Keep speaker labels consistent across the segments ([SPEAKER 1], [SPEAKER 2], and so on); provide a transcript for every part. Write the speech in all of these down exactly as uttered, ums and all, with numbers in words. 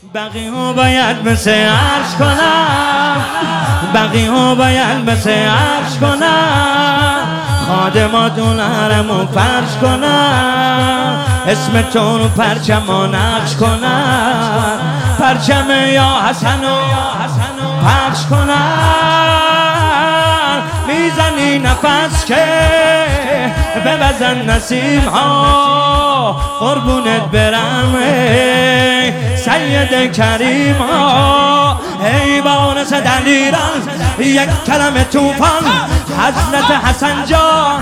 [SPEAKER 1] بقیه باید مثل عرش کنم، بقیه باید مثل عرش کنم، خادماتون حرمو فرش کنم، اسم تو رو پرچم و نقش کنم، پرچم یا حسنو پرش کنم. میزنی نفس که ببزن نسیم ها، قربونت برم سید کریم ها. ای بانس دلیران یک کلمه توفان، حضرت حسن جان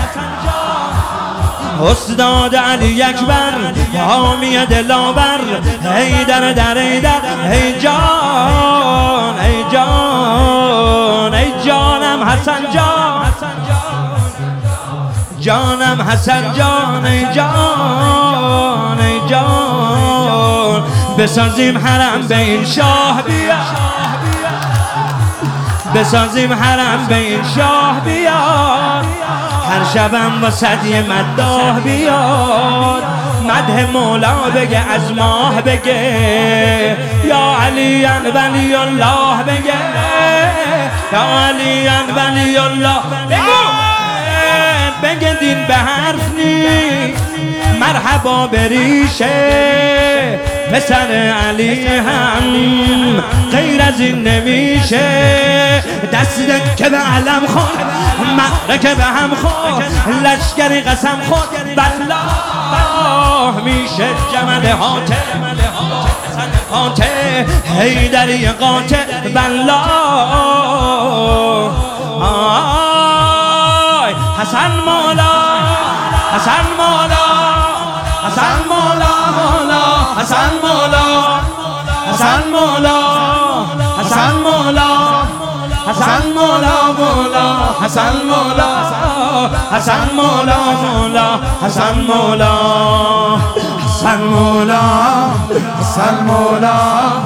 [SPEAKER 1] استاد علی اکبر حامی دلاور، ای در در ای در ای جان ای جان ای جانم حسن جان، جانم حسن جان ای جان ای جان. بسازیم حرم به این شاه بیا، بسازیم حرم به این شاه بیاد، هر شبم با صدی مداح بیاد، مدح مولا بگه از ماه بگه، یا علی ولی الله بگه، یا علی ولی الله بگه، بگه دین به حرف نی مرحبا بریشه، پسر علی هم غیر از این نمیشه. دست که به علم خود معرکه به هم خود، لشکری قسم خود بالله میشه جمل هاته هاته حیدری قاطع بالله. آی حسن مولا حسن مولا حسن مولا مولا حسن مولا حسن مولا حسن مولا حسن مولا مولا حسن مولا حسن مولا مولا حسن مولا حسن مولا حسن مولا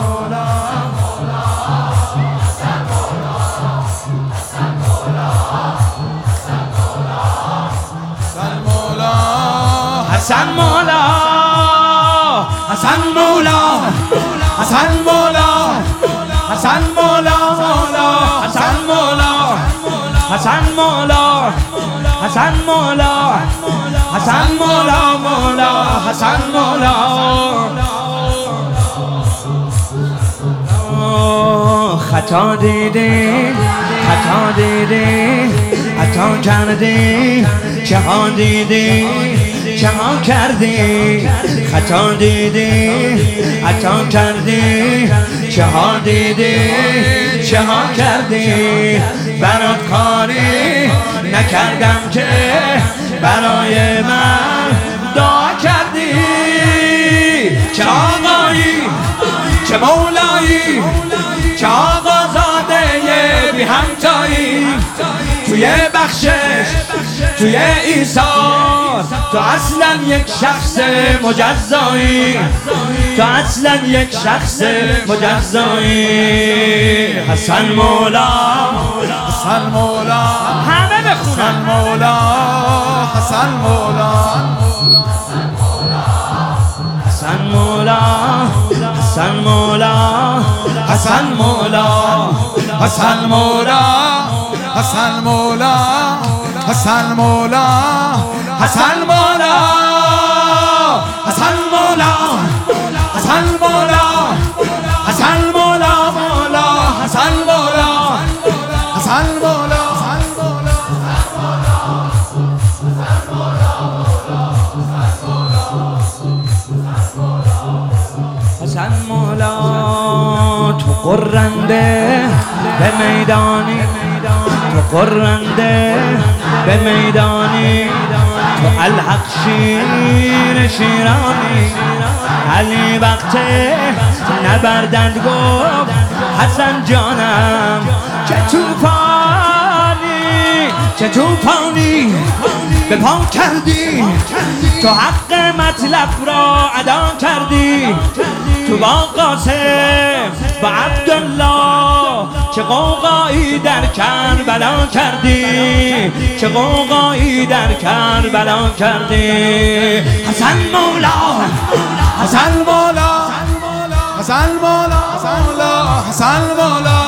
[SPEAKER 1] حسن مولا حسن مولا حسن مولا حسن مولا مولا حسن مولا حسن مولا حسن مولا حسن مولا مولا حسن مولا. خطا دیدی خطا دیدی خطا کردی، چه ها دیدی چه ها کردی، خطا دیدی خطا کردی، چه ها دیدی چه ها کردی. برات کاری نکردم که برای من دعا کردی، چه آقایی چه مولایی چه آقازاده بی همتایی، توی بخشش توی ایثار تو اصلا یک شخص مجزایی، تو اصلا یک شخص مجزایی. حسن مولا
[SPEAKER 2] حسن مولا
[SPEAKER 1] همه بخونن
[SPEAKER 2] حسن مولا حسن مولا
[SPEAKER 1] حسن مولا حسن مولا
[SPEAKER 2] حسن مولا حسن مولا حسن مولا حسن مولا حسن مولا حسن مولا حسن مولا حسن مولا مولا حسن مولا حسن مولا
[SPEAKER 1] حسن مولا. تو قرنده به میدانی، تو قرنده به میدانی، تو الحق شیر شیرانی، علی وقت نبردند گفت حسن جانم چه توفانی چه توفانی به پا کردی، تو حق مطلب را ادا کردی، تو با قاسم با عبدالله چه قوقایی در کربلا کردی، چه قوقایی در کربلا کردی. حسن مولا
[SPEAKER 2] حسن مولا حسن مولا حسن مولا حسن مولا